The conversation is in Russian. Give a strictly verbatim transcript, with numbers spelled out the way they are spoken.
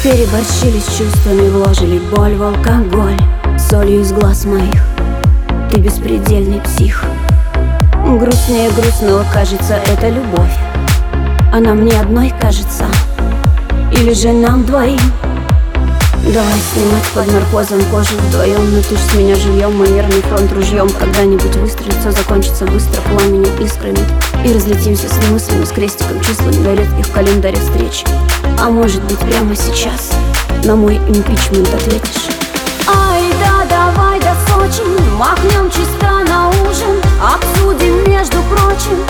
Переборщили с чувствами, вложили боль в алкоголь, солью из глаз моих. Ты беспредельный псих. Грустнее грустного, кажется, это любовь. Она мне одной кажется, или же нам двоим? Давай снимать под наркозом кожу вдвоем. Натушь с меня живьем, мой нервный фронт ружьем. Когда-нибудь выстрелит, все закончится быстро пламенем, искрами. И разлетимся с мыслями, с крестиком, числами на редких в календаре встреч. А может быть прямо сейчас на мой импичмент ответишь? Ай да давай до Сочи, махнем чисто на ужин, обсудим между прочим